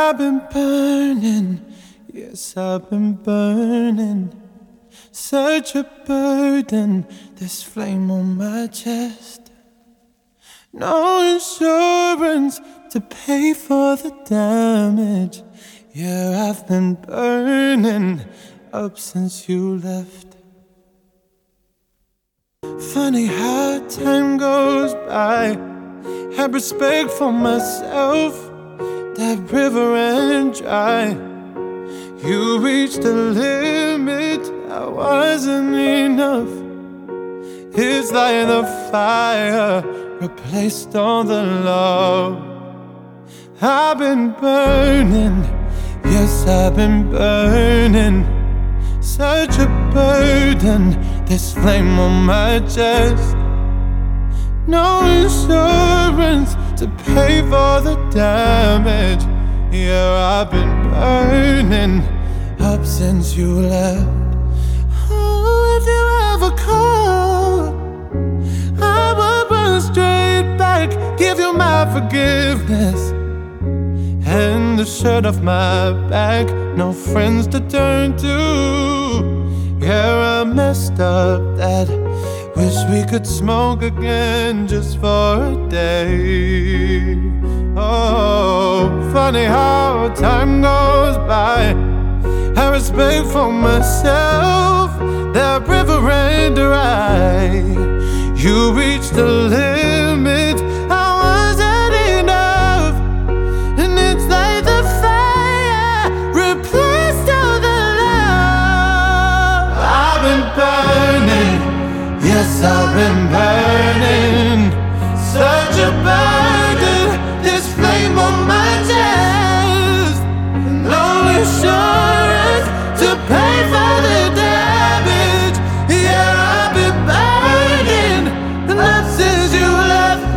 I've been burning, yes, I've been burning. Such a burden, this flame on my chest. No insurance to pay for the damage. Yeah, I've been burning up since you left. Funny how time goes by. Have respect for myself. That river ran dry. You reached the limit, I wasn't enough. It's like the fire replaced all the love. I've been burning, yes, I've been burning. Such a burden, this flame on my chest. No insurance to pay for the damage. Yeah, I've been burning up since you left. Oh, if you ever call, I will run straight back, give you my forgiveness and the shirt off my back. No friends to turn to. Yeah, I messed up that. Wish we could smoke again just for a day. Oh, funny how time goes by. I respect for myself. That river ran dry. You reached the limit, I wasn't enough. And it's like the fire replaced all the love. I've been burning, yes, I've been burning. Such a burden, this flame on my chest. No insurance to pay for the damage. Yeah, I've been burning, and that's since you left.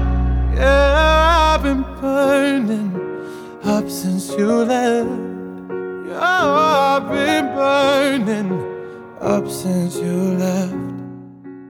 Yeah, I've been burning up since you left. Yeah, I've been burning up since you left.